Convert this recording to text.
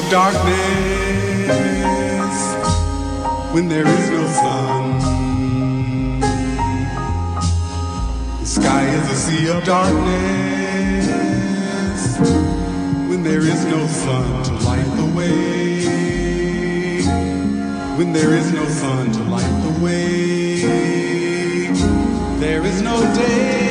darkness when there is no sun. The sky is a sea of darkness when there is no sun to light the way. When there is no sun to light the way, there is no day.